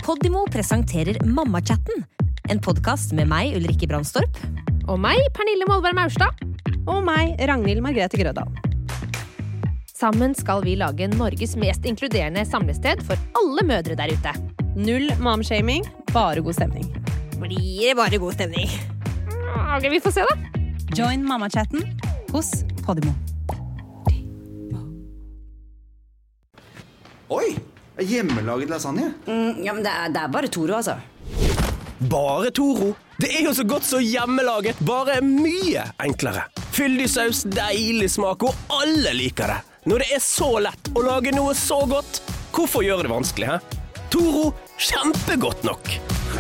Podimo presenterer Mamma-chatten, en podcast med meg, Ulrikke Brandstorp. Og meg, Pernille Målberg Maurstad. Og meg, Ragnhild Margrethe Grødal. Sammen skal vi lage Norges mest inkluderende samlested for alle mødre der ute. Null mom-shaming, bare god stemning. Blir bare god stemning. Ok, vi får se da. Join Mamma-chatten hos Podimo. Oi, hjemmelaget lasagne. Ja, men det er bare Toro, altså. Bare Toro? Det er jo så godt så hjemmelaget, bare mye enklere. Fyldig saus, deilig smak, og alle liker det. Når det er så lett å lage noe så godt, hvorfor gjøre det vanskelig, he? Toro, kjempegodt nok.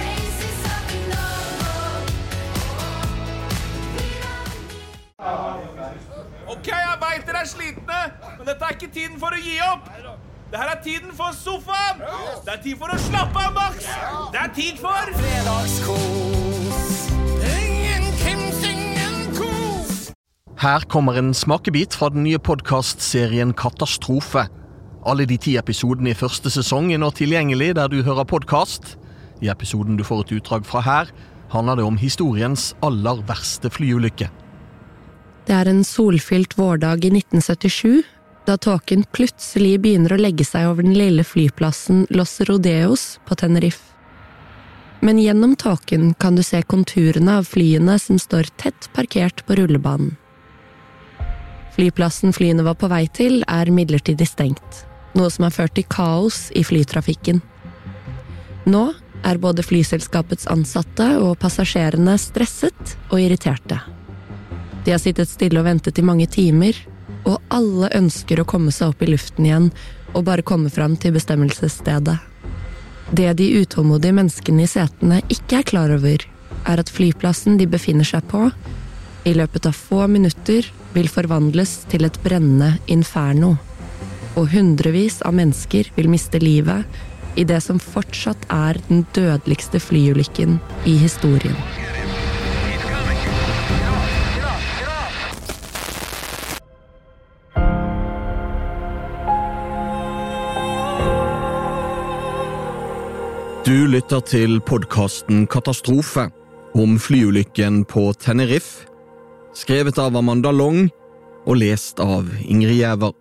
Ok, jeg vet dere slitne, men dette er ikke tiden for å gi opp. Dette er tiden for sofaen. Det er tid for å slappe av, Max. Det er tid for fredagskos. Ingen Kims, ingen kos. Her kommer en smakebit fra den nye podcastserien Katastrofe. Alle de 10 episodene i første sesong er nå tilgjengelig der du hører podcast. I episoden du får et utdrag fra her, handler det om historiens aller verste flyulykke. Det er en solfylt vårdag i 1977, da tåken plutselig begynner å legge seg over den lille flyplassen Los Rodeos på Tenerife. Men gjennom tåken kan du se konturene av flyene som står tett parkert på rullebanen. Flyplassen flyene var på vei til er midlertidig stengt, noe som har ført til kaos i flytrafikken. Nå er både flyselskapets ansatte og passasjerene stresset og irriterte. De har sittet stille og ventet i mange timer, og alle ønsker å komme seg opp i luften igjen og bare komme fram til bestemmelsesstedet. Det de utålmodige menneskene i setene ikke er klar over, er at flyplassen de befinner seg på, i løpet av få minutter vil forvandles til et brennende inferno, og hundrevis av mennesker vil miste livet i det som fortsatt er den dødeligste flyulykken i historien. Du lytter til podcasten Katastrofe om flyulykken på Tenerife, skrevet av Amanda Long og lest av Ingrid Gjæver.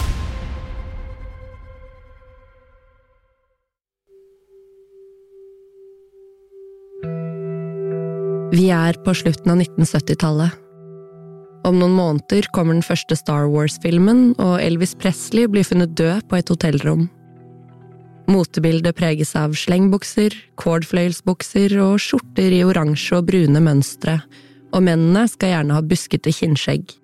Vi er på slutten av 1970-tallet. Om noen måneder kommer den første Star Wars-filmen, og Elvis Presley blir funnet død på et hotellrom. Motebildet preges av slengbukser, kordfløyelsbukser og skjorter i oransje og brune mønstre, og mennene skal gjerne ha buskete kinnskjegg.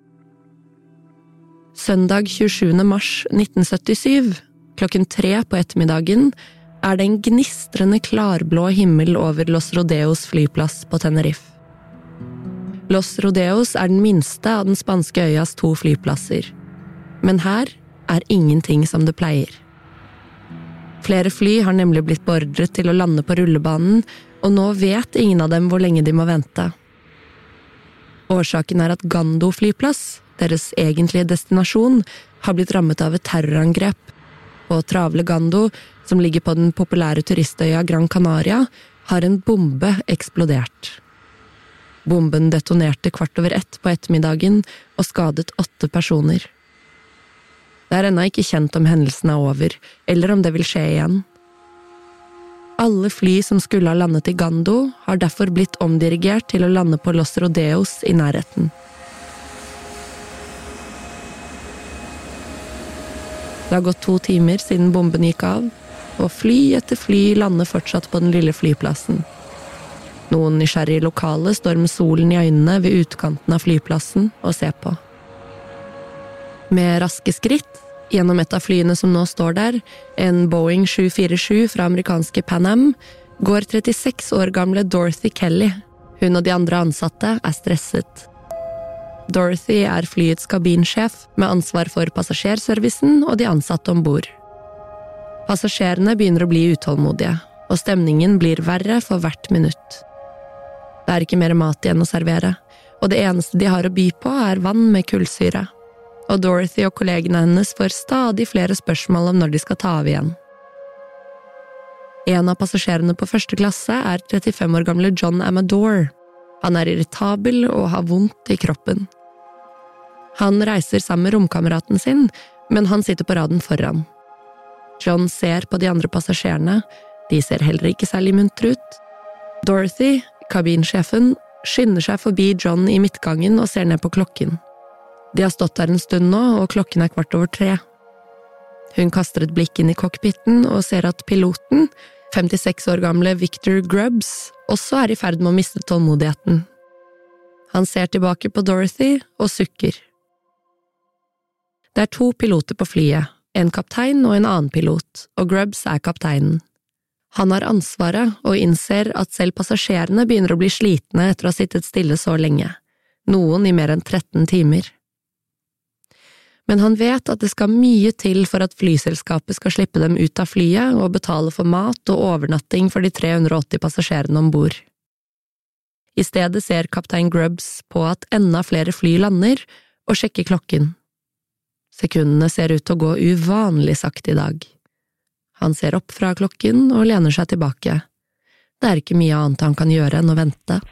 Søndag 27. mars 1977, klokken 3 på ettermiddagen, er det en gnistrende klarblå himmel over Los Rodeos flyplass på Tenerife. Los Rodeos er den minste av den spanske øyas 2 flyplasser, men her er ingenting som det pleier. Flere fly har nemlig blitt beordret til å lande på rullebanen, og nå vet ingen av dem hvor lenge de må vente. Årsaken er at Gando flyplass, deres egentlige destinasjon, har blitt rammet av et terrorangrep. På travle Gando, som ligger på den populære turistøya Gran Canaria, har en bombe eksplodert. Bomben detonerte 1:15 på ettermiddagen og skadet 8 personer. Det er ennå ikke kjent om hendelsen er over, eller om det vil skje igjen. Alle fly som skulle ha landet i Gando har derfor blitt omdirigert til å lande på Los Rodeos i nærheten. Det har gått 2 timer siden bomben gikk av, og fly etter fly lander fortsatt på den lille flyplassen. Noen nysgjerrige lokale står med solen i øynene ved utkanten av flyplassen og ser på. Med raske skritt, gjennom et av flyene som nå står der, en Boeing 747 fra amerikanske Pan Am, går 36 år gamle Dorothy Kelly. Hun og de andre ansatte er stresset. Dorothy er flyets kabinsjef, med ansvar for passasjerservicen og de ansatte ombord. Passasjerene begynner å bli utålmodige, og stemningen blir verre for hvert minutt. Det er ikke mer mat igjen å servere, og det eneste de har å by på er vann med kullsyre. Og Dorothy og kollegene hennes får stadig flere spørsmål om når de skal ta av igjen. En av passasjerene på første klasse 35 år gamle John Amador. Han irritabel og har vondt i kroppen. Han reiser sammen med romkameraten sin, men han sitter på raden foran. John ser på de andre passasjerene, de ser heller ikke særlig muntre ut. Dorothy, kabinsjefen, skynder seg forbi John i midtgangen og ser ned på klokken. De har stått der en stund nå, og klokken 3:15. Hun kaster et blikk inn i cockpiten og ser at piloten, 56 år gamle Victor Grubbs, også i ferd med å miste tålmodigheten. Han ser tilbake på Dorothy og sukker. Det 2 piloter på flyet, en kaptein og en annen pilot, og Grubbs kapteinen. Han har ansvaret og innser at selv passasjerene begynner å bli slitne etter å ha sittet stille så lenge, noen i mer enn 13 timer. Men han vet at det skal mye til for at flyselskapet skal slippe dem ut av flyet og betale for mat og overnatting for de 380 passasjerene ombord. I stedet ser kaptein Grubbs på at enda flere fly lander, og sjekker klokken. Sekundene ser ut til å gå uvanlig sakte i dag. Han ser opp fra klokken og lener seg tilbake. Det ikke mye annet han kan gjøre enn å vente.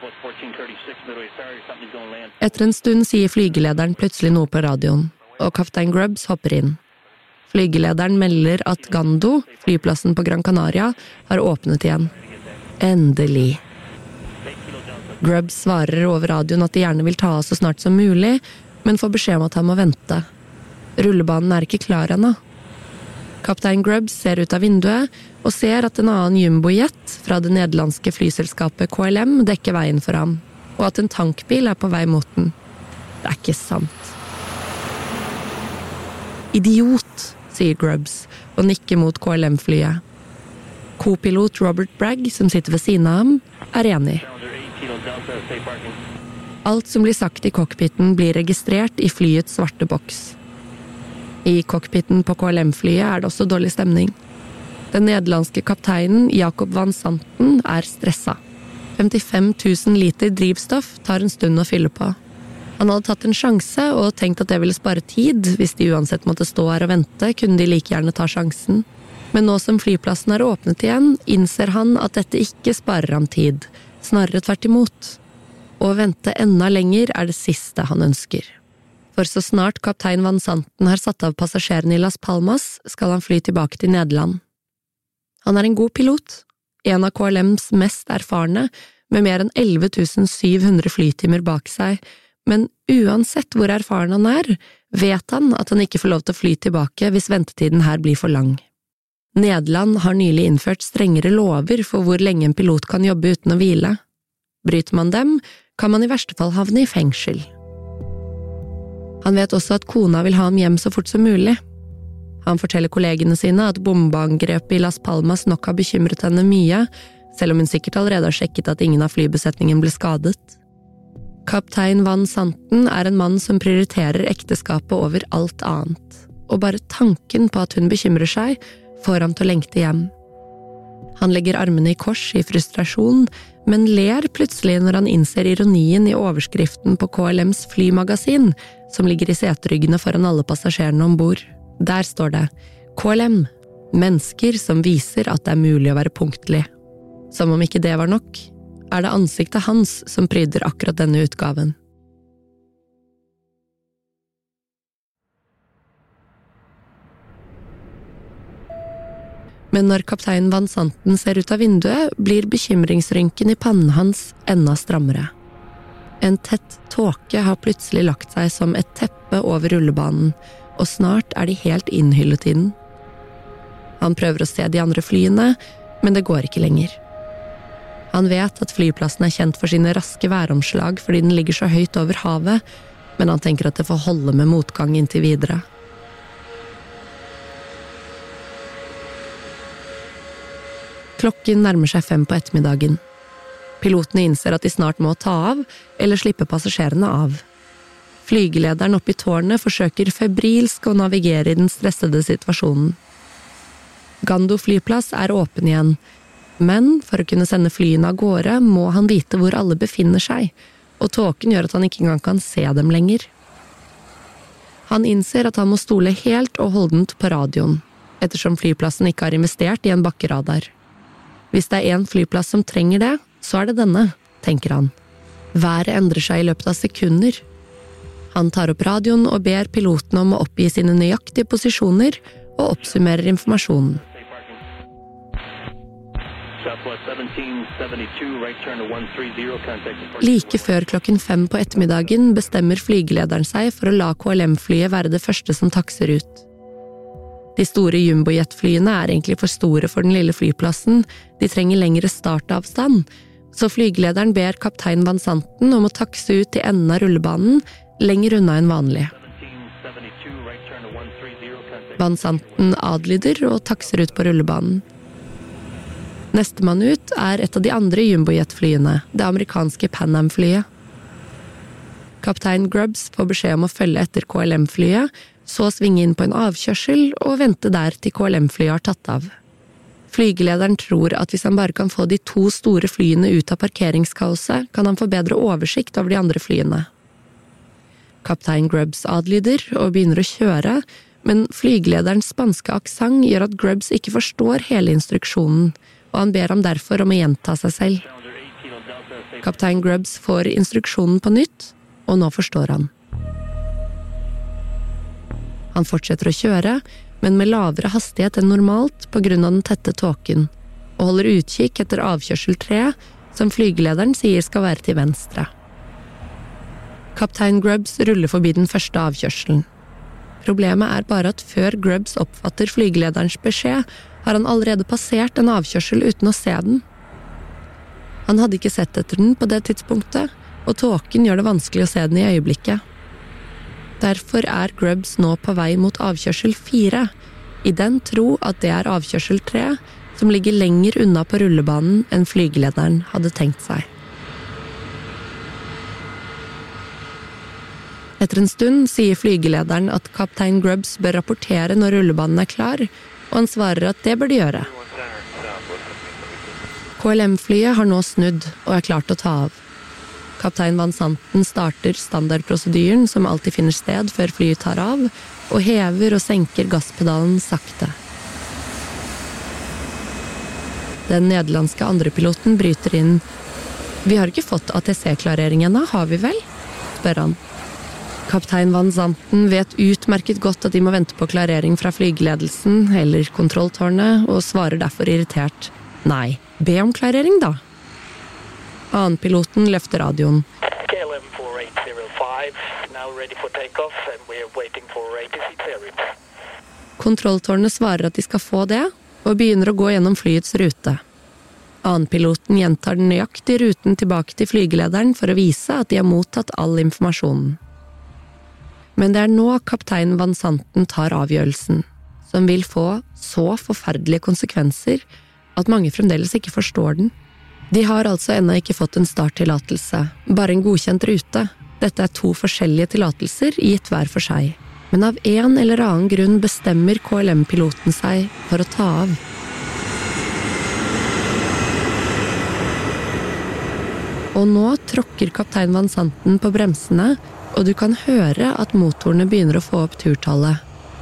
Etter en stund sier flygelederen plutselig noe på radioen, og kaptein Grubbs hopper inn. Flygelederen melder at Gando, flyplassen på Gran Canaria, har åpnet igjen. Endelig. Grubbs svarer over radioen at de gjerne vil ta av så snart som mulig, men får beskjed om at han må vente. Rullebanen ikke klar ennå. Kaptein Grubbs ser ut av vinduet og ser at en annen jumbojet fra det nederlandske flyselskapet KLM dekker veien for ham, og at en tankbil på vei mot den. Det ikke sant. Idiot, sier Grubbs og nikker mot KLM-flyet. Co-pilot Robert Bragg, som sitter ved siden av ham, enig. Alt som blir sagt i cockpiten blir registrert i flyets svarte boks. I cockpiten på KLM-flyet det også dårlig stemning. Den nederlandske kapteinen Jakob van Santen stressa. 55 000 liter drivstoff tar en stund å fylle på. Han hadde tatt en sjanse og tenkt at det ville spare tid. Hvis de uansett måtte stå her og vente, kunne de like gjerne ta sjansen. Men nå som flyplassen åpnet igjen, innser han at dette ikke sparer ham tid. Snarere tvert imot. Å vente enda lenger det siste han ønsker. For så snart kaptein Van Santen har satt av passasjerene i Las Palmas, skal han fly tilbake til Nederland. Han en god pilot, en av KLMs mest erfarne, med mer enn 11 700 flytimer bak seg, men uansett hvor erfaren han vet han at han ikke får lov til å fly tilbake hvis ventetiden her blir for lang. Nederland har nylig innført strengere lover for hvor lenge en pilot kan jobbe uten å hvile. Bryter man dem, kan man i verste fall havne i fengsel. Han vet også at kona vil ha ham hjem så fort som mulig. Han forteller kollegene sine at bombeangrepet i Las Palmas nok har bekymret henne mye, selv om hun sikkert allerede har sjekket at ingen av flybesetningen ble skadet. Kaptein Van Santen en mann som prioriterer ekteskapet over alt annet, og bare tanken på at hun bekymrer seg, får ham til å lengte hjem. Han legger armene i kors i frustrasjon, men ler plutselig når han innser ironien i overskriften på KLMs flymagasin, som ligger i seteryggene foran alle passasjerene ombord. Der står det, KLM, mennesker som viser at det mulig å være punktlig. Som om ikke det var nok, det ansiktet hans som pryder akkurat denne utgaven. Men når kaptein Van Santen ser ut av vinduet, blir bekymringsrynken i pannen hans enda strammere. En tett tåke har plutselig lagt seg som et teppe over rullebanen, og snart de helt innhyllet i den. Han prøver å se de andre flyene, men det går ikke lenger. Han vet at flyplassen kjent for sine raske væromslag fordi den ligger så høyt over havet, men han tenker at det får holde med motgang inntil videre. Klokken nærmer seg 5 på ettermiddagen. Pilotene innser at de snart må ta av, eller slippe passasjerene av. Flygelederen oppe i tårnet forsøker febrilsk å navigere i den stressede situasjonen. Gando flyplass åpen igjen, men for å kunne sende flyene av gårde må han vite hvor alle befinner seg, og tåken gjør at han ikke engang kan se dem lenger. Han innser at han må stole helt og holdent på radioen, ettersom flyplassen ikke har investert i en bakkeradar. Hvis det en flyplass som trenger det, så det denne, tenker han. Været endrer seg I løpet av sekunder. Han tar opp radioen og ber piloten om å oppgi sine nøyaktige posisjoner og oppsummerer informasjonen. Like før 5:00 på ettermiddagen bestemmer flygelederen seg for å la KLM-flyet være det første som takser ut. De store jumbojetflyene egentlig for store for den lille flyplassen, de trenger lengre startavstand, så flygelederen ber kaptein Van Santen om å takse ut til enden av rullebanen lenger unna enn vanlig. Van Santen adlyder og takser ut på rullebanen. Nestemann ut et av de andre jumbojetflyene, det amerikanske Pan Am-flyet. Kaptein Grubbs får beskjed om å følge etter KLM-flyet, så svinge inn på en avkjørsel og vente der til KLM-flyet har tatt av. Flygelederen tror at hvis han bare kan få de 2 store flyene ut av parkeringskaoset, kan han få bedre oversikt over de andre flyene. Kaptein Grubbs adlyder og begynner å kjøre, men flygelederens spanske aksent gjør at Grubbs ikke forstår hele instruksjonen, og han ber ham derfor om å gjenta seg selv. Kaptein Grubbs får instruksjonen på nytt, og nå forstår han. Han fortsetter å kjøre, men med lavere hastighet enn normalt på grunn av den tette tåken, og holder utkikk etter avkjørsel 3, som flygelederen sier skal være til venstre. Kaptein Grubbs ruller forbi den første avkjørselen. Problemet bare at før Grubbs oppfatter flygelederens beskjed, har han allerede passert en avkjørsel uten å se den. Han hadde ikke sett etter den på det tidspunktet, og tåken gjør det vanskelig å se den I øyeblikket. Derfor Grubbs nå på vei mot avkjørsel 4, I den tro at det avkjørsel 3, som ligger lenger unna på rullebanen enn flygelederen hadde tenkt seg. Etter en stund sier flygelederen at kaptein Grubbs bør rapportere når rullebanen klar, og han svarer at det bør de gjøre. KLM-flyet har nå snudd og klart å ta av. Kaptein Van Santen starter standardprosedyren som alltid finner sted før flyet tar av, og hever og senker gasspedalen sakte. Den nederlandske andrepiloten bryter inn. «Vi har ikke fått ATC-klarering ennå, har vi vel?» spør han. Kaptein Van Santen vet utmerket godt at de må vente på klarering fra flygeledelsen eller kontrolltårnet, og svarer derfor irritert. «Nei, be om klarering da!» Annenpiloten løfter radioen. KLM 4805, now ready for takeoff, and we are waiting for 86 airings. Kontrolltårnet svarer at de skal få det, og begynner å gå gjennom flyets rute. Annenpiloten gjentar den nøyaktige ruten tilbake til flygelederen for å vise at de har mottatt all informasjonen. Men det nå kaptein Van Santen tar avgjørelsen, som vil få så forferdelige konsekvenser at mange fremdeles ikke forstår den. De har altså ennå ikke fått en starttillatelse, bare en godkjent rute. Dette 2 forskjellige tillatelser gitt hver for seg. Men av en eller annen grunn bestemmer KLM-piloten seg for å ta av. Og nå tråkker kaptein Van Santen på bremsene, og du kan høre at motorene begynner å få opp turtallet.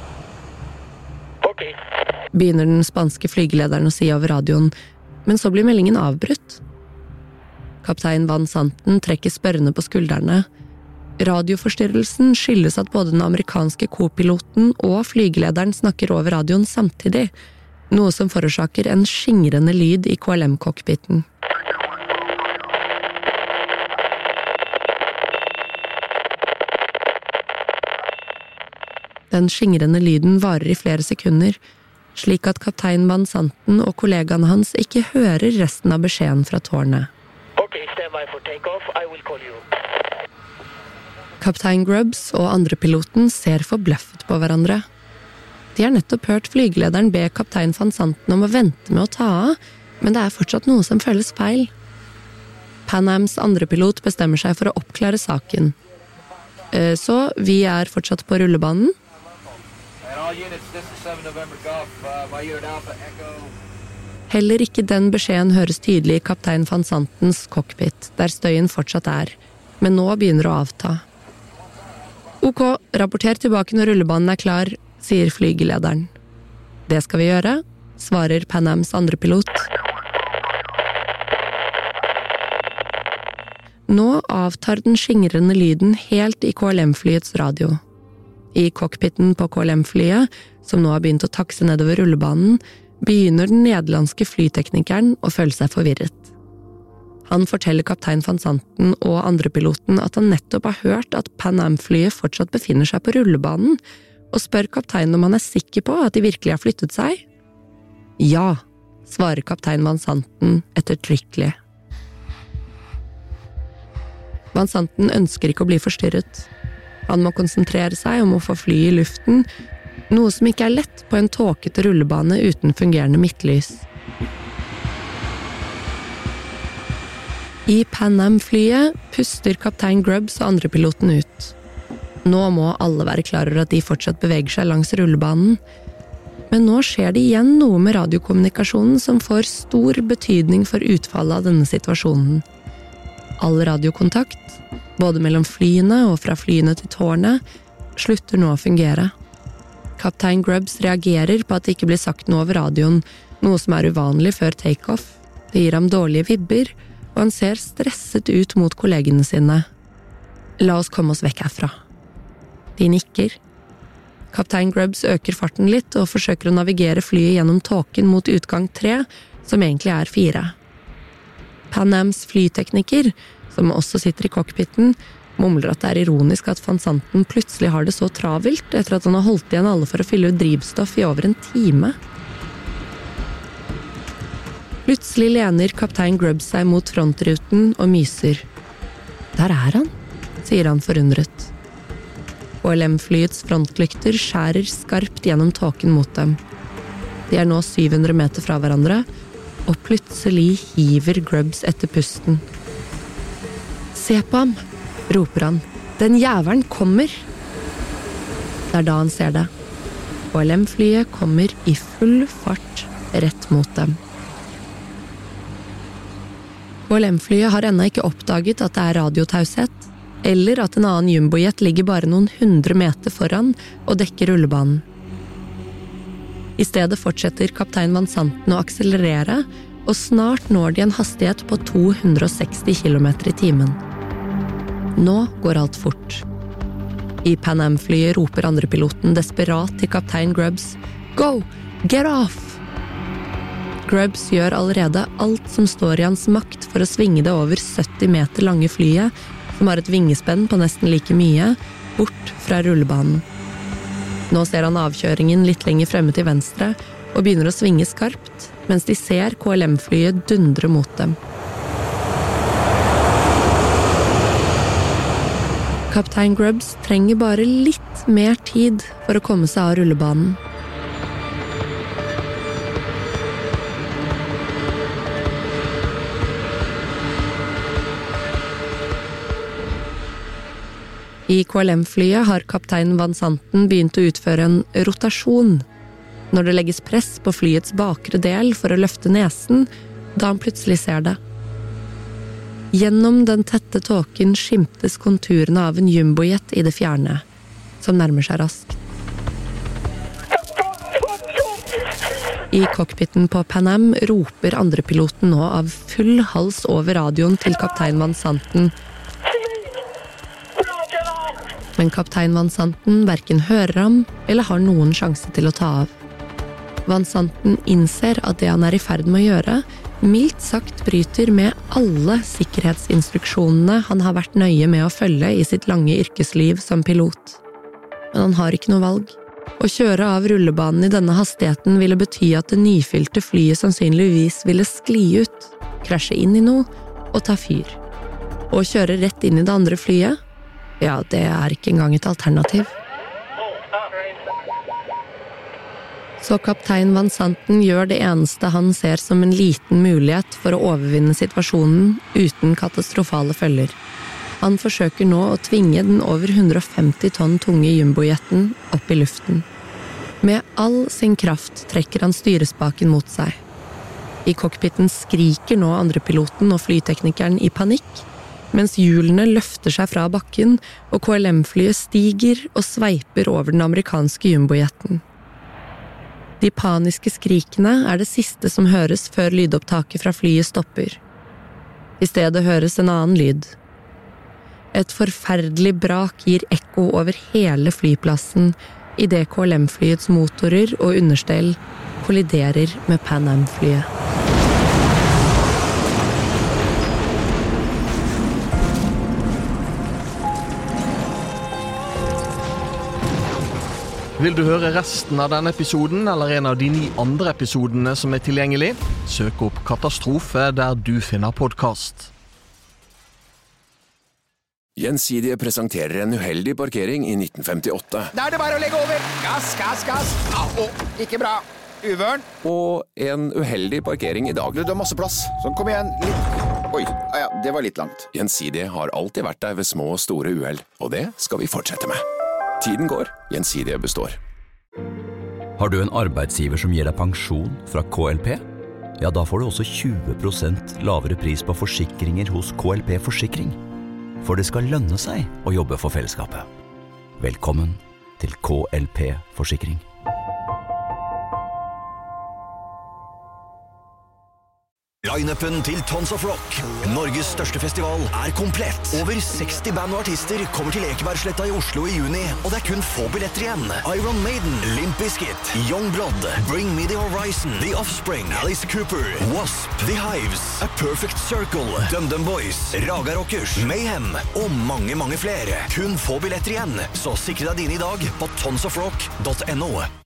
Okay. Begynner den spanske flygelederen å si over radioen, men så blir meldingen avbrutt. Kaptein Van Santen trekker spørrende på skuldrene. Radioforstyrrelsen skyldes at både den amerikanske kopiloten og flygelederen snakker over radioen samtidig, noe som forårsaker en skingrende lyd I KLM-cockpiten. Den skingrende lyden varer I flere sekunder, slik at kaptein Van Santen og kollegaene hans ikke hører resten av beskjeden fra tårnet. Okay, stand by for takeoff. I will call you. Kaptein Grubbs og andrepiloten ser forbløffet på hverandre. De har nettopp hørt flygelederen be kaptein Van Santen om å vente med å ta av, men det fortsatt noe som føles feil. Pan Ams andrepilot bestemmer seg for å oppklare saken. Så vi fortsatt på rullebanen. Heller ikke den beskjeden høres tydelig I kaptein Van Santens cockpit, der støyen fortsatt men nå begynner å avta. Ok, rapporter tilbake når rullebanen klar, sier flygelederen. Det skal vi gjøre, svarer Pan Ams andrepilot. Nå avtar den skingrende lyden helt i KLM-flyets radio. I cockpiten på KLM-flyet, som nå har begynt å takse nedover rullebanen, begynner den nederlandske flyteknikeren å føle seg forvirret. Han forteller kaptein van Santen og andrepiloten at han nettopp har hørt at Pan Am-flyet fortsatt befinner seg på rullebanen, og spør kapteinen om han er sikker på at de virkelig har flyttet seg. Ja, svarer kaptein van Santen ettertrykkelig. Van Santen ønsker ikke å bli forstyrret. Han må konsentrere seg om å få fly i luften, noe som ikke er lett på en tåkete rullebane uten fungerende midtlys. I Pan Am-flyet puster kaptein Grubbs og andrepiloten ut. Nå må alle være klar over at de fortsatt beveger seg langs rullebanen, men nå skjer det igjen noe med radiokommunikasjonen som får stor betydning for utfallet av denne situasjonen. All radiokontakt, både mellom flyene og fra flyene til tårnet, slutter nå å fungere. Kaptein Grubbs reagerer på at det ikke blir sagt noe over radioen, noe som er uvanlig før take-off. Det gir ham dårlige vibber, og han ser stresset ut mot kollegene sine. La oss komme oss vekk herfra. De nikker. Kaptein Grubbs øker farten litt og forsøker å navigere flyet gjennom tåken mot utgang 3, som egentlig er 4. Pan Ams flytekniker, som også sitter i cockpiten, mumler at det er ironisk at van Santen plutselig har det så travelt etter at han har holdt igjen alle for å fylle ut drivstoff i over en time. Plutselig lener kaptein Grubbs seg mot frontruten og myser. Der er han, sier han forundret. KLM-flyets frontlykter skjærer skarpt gjennom tåken mot dem. De er nå 700 meter fra hverandre, og plutselig hiver Grubbs etter pusten. Se på ham, roper han. Den jævelen kommer! Det er da han ser det. KLM-flyet kommer i full fart rett mot dem. KLM-flyet har ennå ikke oppdaget at det er radiotaushet, eller at en annen jumbojet ligger bare noen 100 meter foran og dekker rullebanen. I stedet fortsetter kaptein van Santen å akselerere, og snart når de en hastighet på 260 km i timen. Nå går alt fort. I Pan Am-flyet roper andrepiloten desperat til kaptein Grubbs, «Go! Get off!» Grubbs gjør allerede alt som står i hans makt for å svinge det over 70 meter lange flyet, som har et vingespenn på nesten like mye, bort fra rullebanen. Nå ser han avkjøringen litt lenger fremme til venstre, og begynner å svinge skarpt, mens de ser KLM-flyet dundre mot dem. Kaptein Grubbs trenger bare litt mer tid for å komme seg av rullebanen. I KLM-flyet har kaptein van Santen begynt å utføre en rotasjon, når det legges press på flyets bakre del for å løfte nesen, da han plutselig ser det. Gjennom den tette tåken skimtes konturene av en jumbojet i det fjerne, som nærmer seg raskt. I cockpiten på Pan Am roper andrepiloten nå av full hals over radioen til kaptein van Santen, men kaptein van Santen hverken hører ham eller har noen sjanse til å ta av. Van Santen innser at det han er i ferd med å gjøre, mildt sagt bryter med alle sikkerhetsinstruksjonene han har vært nøye med å følge i sitt lange yrkesliv som pilot. Men han har ikke noe valg. Å kjøre av rullebanen i denne hastigheten ville bety at det nyfylte flyet sannsynligvis ville skli ut, krasje inn i noe og ta fyr. Å kjøre rett inn i det andre flyet? Ja, det er ikke engang et alternativ. Så kaptein van Santen gjør det eneste han ser som en liten mulighet for å overvinne situasjonen uten katastrofale følger. Han forsøker nå å tvinge den over 150 tonn tunge jumbojetten opp i luften. Med all sin kraft trekker han styrespaken mot seg. I cockpiten skriker nå andrepiloten og flyteknikeren i panikk, mens hjulene løfter seg fra bakken, og KLM-flyet stiger og sveiper over den amerikanske jumbojetten. De paniske skrikene er det siste som høres før lydopptaket fra flyet stopper. I stedet høres en annen lyd, Et forferdelig brak gir ekko over hele flyplassen i det KLM-flyets motorer og understell kolliderer med Pan Am-flyet. Vil du høre resten av denne episoden, eller en av de 9 andre episodene som tilgjengelig? Søk opp Katastrofe der du finner podcast. Gjensidige presenterer en uheldig parkering i 1958. Da det bare å legge over. Gass, gass, gass. Ikke bra. Uvørn. Og en uheldig parkering i dag. Du har masse plass. Sånn, kom igjen. Litt. Oi, ja, det var litt langt. Gjensidige har alltid vært der ved små og store uheld, og det skal vi fortsette med. Tiden går, Gjensidige består. Har du en arbeidsgiver som gir deg pensjon fra KLP? Ja, da får du også 20% lavere pris på forsikringer hos KLP Forsikring. For det skal lønne seg å jobbe for fellesskapet. Velkommen til KLP Forsikring. Line-upen til Tons of Rock, Norges største festival, komplett. Over 60 band og artister kommer til Ekebergsletta i Oslo i juni, og det kun få billetter igjen. Iron Maiden, Limp Bizkit, Youngblood, Bring Me The Horizon, The Offspring, Alice Cooper, Wasp, The Hives, A Perfect Circle, Dum Boys, Raga Rockers, Mayhem, og mange flere. Kun få billetter igjen, så sikre deg dine i dag på tonsofrock.no.